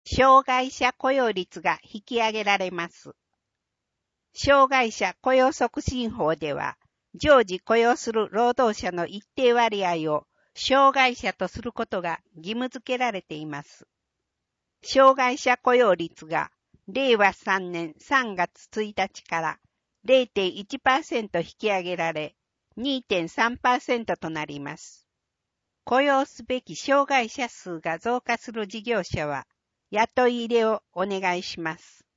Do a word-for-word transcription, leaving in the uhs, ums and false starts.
障害者雇用率が引き上げられます。障害者雇用促進法では、常時雇用する労働者の一定割合を障害者とすることが義務付けられています。障害者雇用率がれいわさんねんさんがつついたちから れいてんいちパーセント 引き上げられ にてんさんパーセント となります。雇用すべき障害者数が増加する事業者は雇い入れをお願いします。